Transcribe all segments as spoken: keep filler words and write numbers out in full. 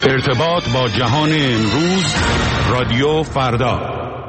ارتباط با جهان امروز، رادیو فردا.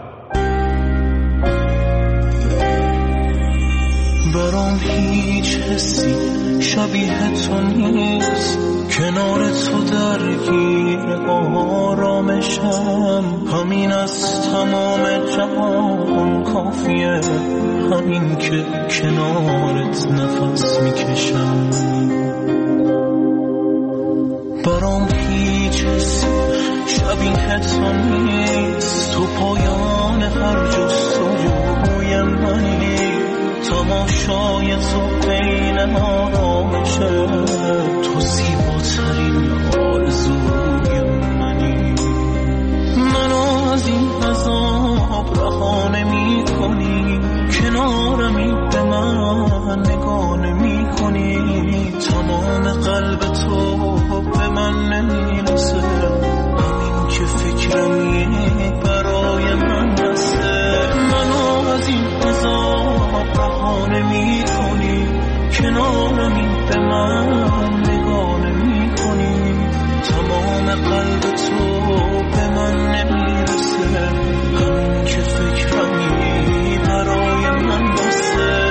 برام هیچ حسی شبیه تو نیست، کنار تو درگیر آرامشم. همین از تمام جهان کافیه، همین که کنارت نفس میکشم. برام هیچ حسی شبیه تو نیست، تو پایان هر جستجوی منی. تماشای تو بین آرامشه، تو زیباترین آرزوی منی. منو از این عذاب رها نمی کنی، کنارمی به من نگاه نمی کنی. تمام قلب تو به من نمیرسه، همین که فکرمی برای من بسه. منو از این عذاب رها نمی کنی، کنارمی به من نگاه نمی کنی. تمام قلب تو به من نمیرسه، همین که فکرمی برای من بسه.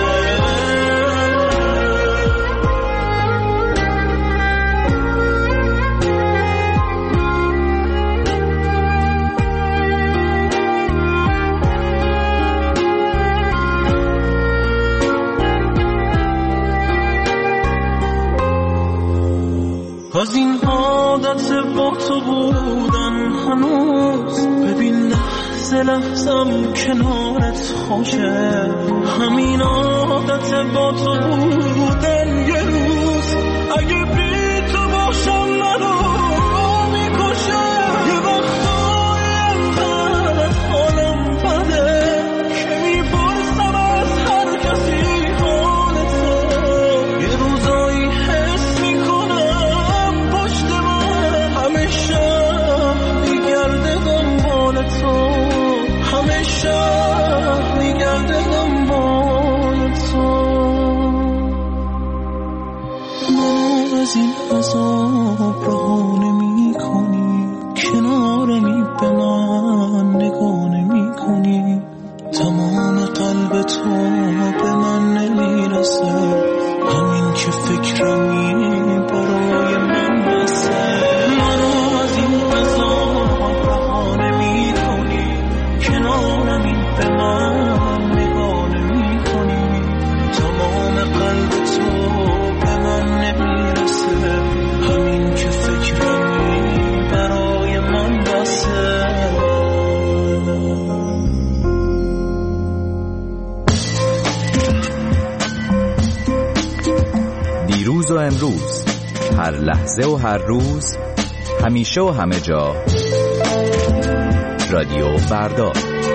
از این عادت با تو بودن هنوز، ببین لحظه لحظم کنارت خوشه. همین عادت با تو بودن یه روز، اگه بی تو باشم منو میکشه. یه وقتای انقدر از حالم بده که میپرسم از هر کسی حالتو. یه روزایی حس میکنم پشت من همیشه میگرده دنبال تو، همیشه میگرده دنبال تو. من از این عذاب رها نمی کنی، کنارمی به من نگاه نمی کنی. تمام قلب تو به من نمیرسه، همین که فکرمی برای من بسه. منو از این عذاب رها نمی کنی، کنارمی به من نگاه نمی کنی. تمام قلب تو به من نمیرسه، همین که فکرمی برای من بسه. دیروز و امروز، هر لحظه و هر روز، همیشه و همه جا، رادیو فردا.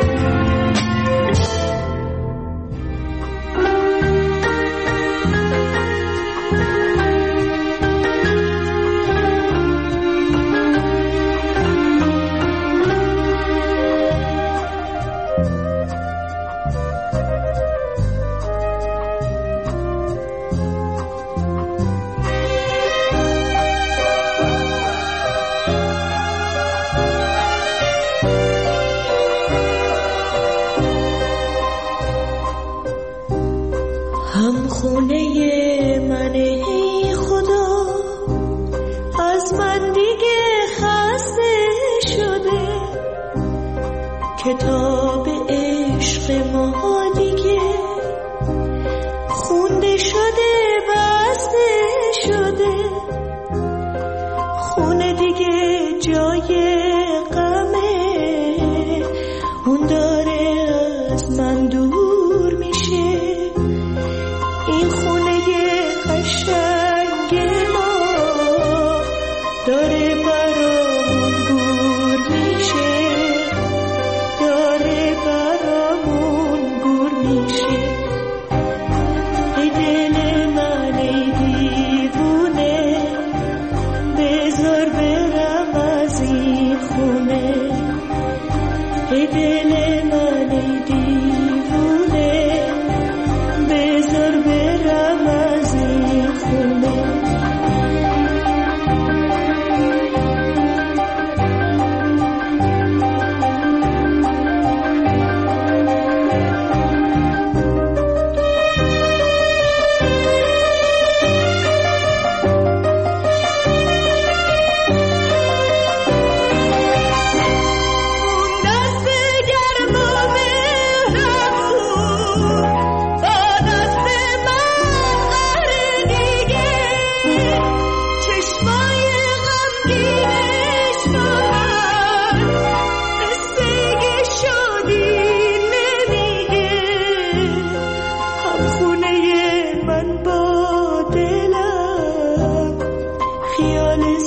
هم خونه من ای خدا، از من دیگه خسته شده. کتاب عشق ما دیگه خونده شده، بسته شده. خونه دیگه جای غمه، اون داره از من دور میشه. این خونه قشنگ ما داره برامون گور میشه، داره برامون گور میشه. ای دل من ای دیوونه، بذار برم از این خونه. ای دل من ای دیوونه، بذار برم از این خونه.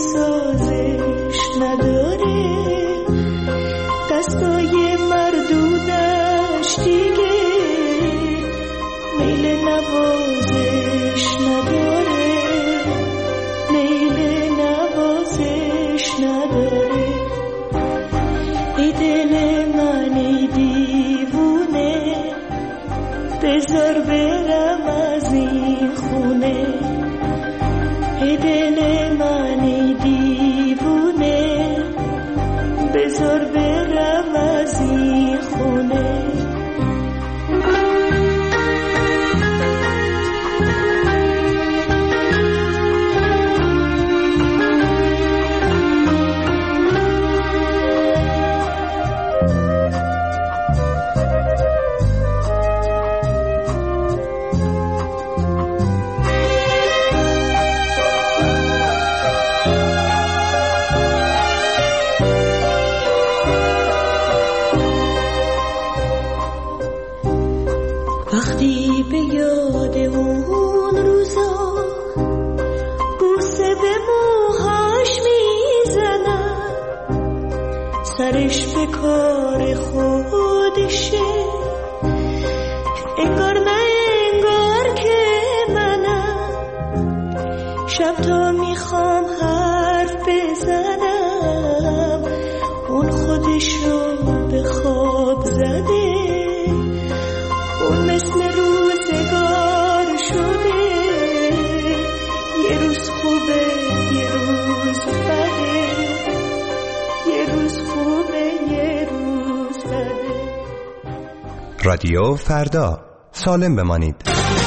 سازش نداره، دستای مردودش دیگه میل نوازش نداره، میل نوازش نداره. ای دل من ای دیوونه، بذار برم از این خونه. ای دل من ای دیوونه، بذار برم از این خونه. وقتی به یاد اون روزا بوسه به موهاش میزنم، سرش به کار خودشه، انگار نه انگار که منم. شب تا میخوام حرف بزنم، اون خودشو به خواب زده، اون مثل روزگار شده، یه روز خوبه یه روز بده، یه روز خوبه یه روز بده. رادیو فردا، سالم بمانید.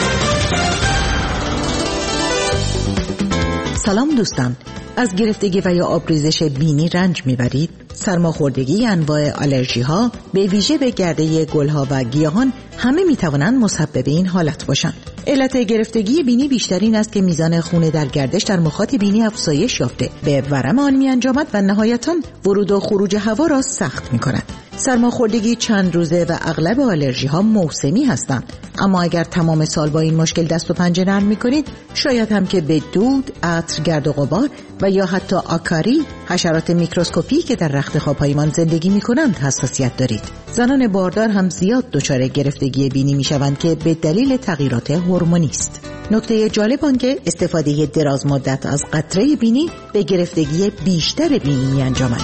سلام دوستان، از گرفتگی و یا آبریزش بینی رنج میبرید؟ سرماخوردگی، انواع آلرژی ها به ویژه به گرده گل ها و گیاهان همه میتوانند مسبب این حالت باشند. علت گرفتگی بینی بیشتر این است که میزان خون در گردش در مخاط بینی افزایش یافته، به ورم آن میانجامد و نهایتاً ورود و خروج هوا را سخت میکند. سرماخوردگی چند روزه و اغلب آلرژی ها موسمی هستند، اما اگر تمام سال با این مشکل دست و پنجه نرم میکنید، شاید هم که به دود، عطر، گرد و غبار و یا حتی آکاری، حشرات میکروسکوپی که در رخت خوابهایمان زندگی میکنند حساسیت دارید. زنان باردار هم زیاد دچار گرفتگی بینی میشوند که به دلیل تغییرات هورمونی است. نکته جالب آن که استفاده دراز مدت از قطره بینی به گرفتگی بیشتر بینی میانجامد.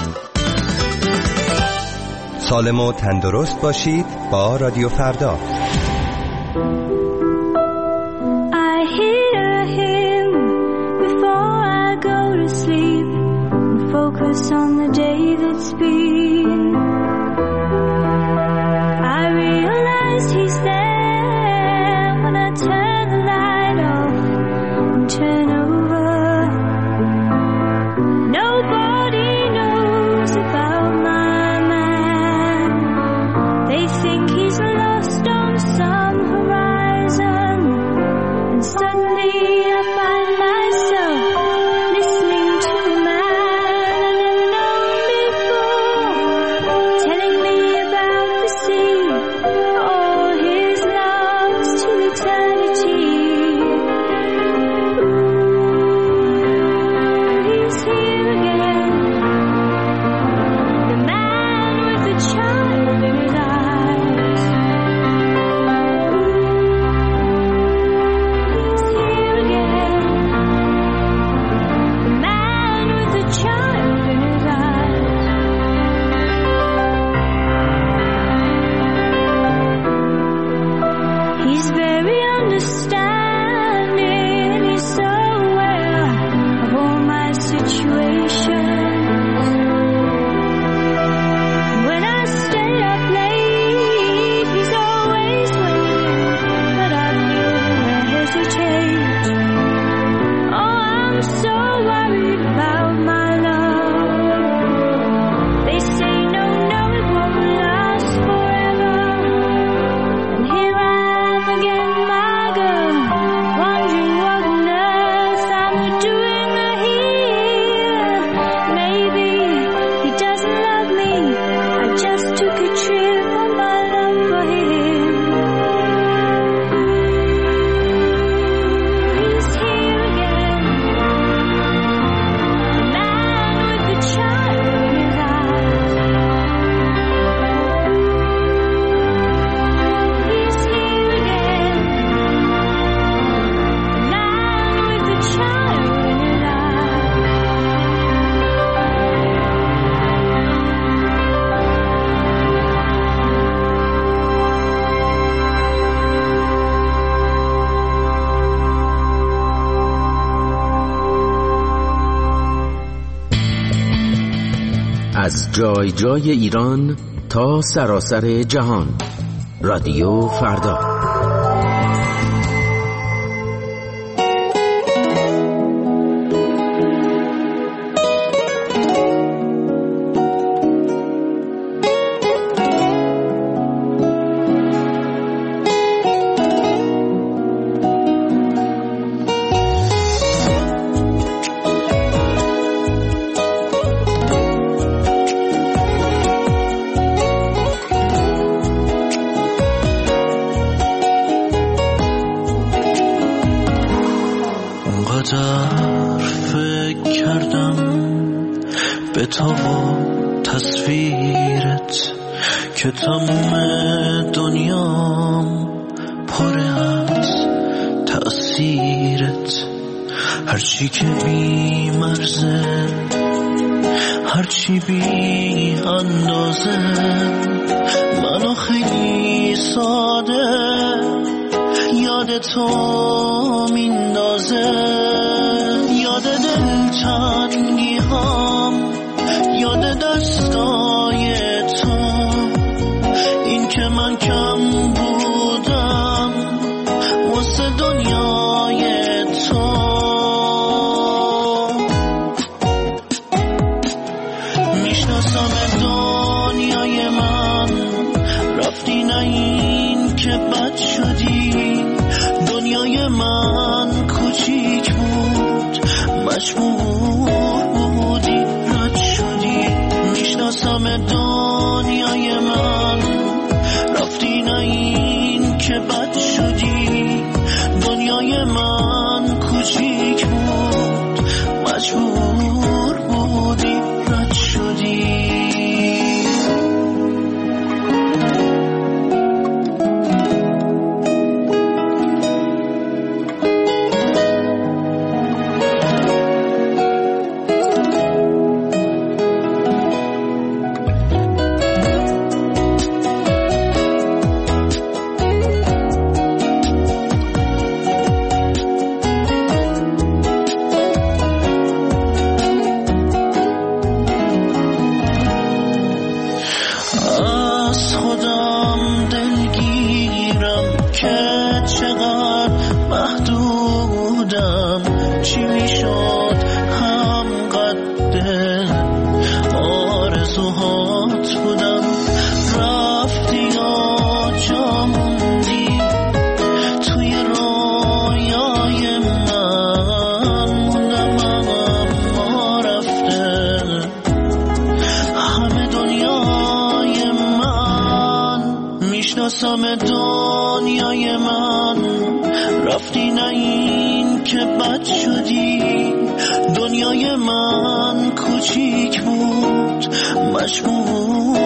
سالم و تندرست باشید با رادیو فردا. I hear him before I go to sleep and focus on the day that's been. I realize he's there when I turn the light off and turn over. Nobody knows about my man. They think he's lost on some horizon, and suddenly I find myself listening to a man I never known before, telling me about the sea, all his loves to eternity. Ooh, he's here again, the man with the child in his eyes. He's here again, the man with the child in his eyes. He's very understanding, and he's so aware of all my situations. When I stay up late, he's always waiting, but I feel him hesitate. Oh, I'm so worried about my love. They say no, no, it won't last forever. And here I am again, my girl, wondering what on earth I'm doing here. از جای جای ایران تا سراسر جهان. رادیو فردا. اونقدر فکر کردم به تو و تصویرت که تمام دنیام پر از تأثیرت. هرچی که بی مرزه، هرچی بی اندازه، منو خیلی ساده یاد تو میندازه. یاد دلتنگی هام، یاد دستای تو، این که من کم بودم واسه دنیای تو. میشناسم دنیای من، رفتی نه این که بد شدی. دنیای من کوچیک بود، مجبور بودی رد شدی. میشناسم دنیای من، رفتی نه این که بد شدی. دنیای من کوچیک بود، مجبور بودی رد شدی. میشناسم دنیای من، رفتی نه این که بد شدی. دنیای من کوچیک بود، مجبور